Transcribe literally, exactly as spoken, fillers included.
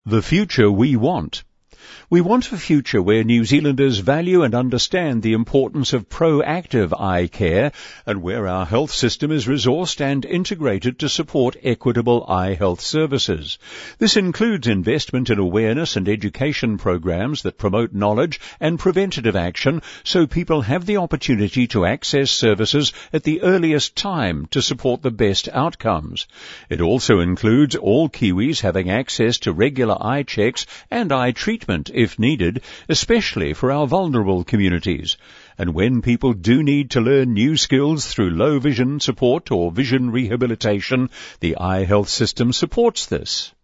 The future we want. We want a future where New Zealanders value and understand the importance of proactive eye care and where our health system is resourced and integrated to support equitable eye health services. This includes investment in awareness and education programs that promote knowledge and preventative action so people have the opportunity to access services at the earliest time to support the best outcomes. It also includes all Kiwis having access to regular eye checks and eye treatment if needed, especially for our vulnerable communities. And when people do need to learn new skills through low vision support or vision rehabilitation, the eye health system supports this.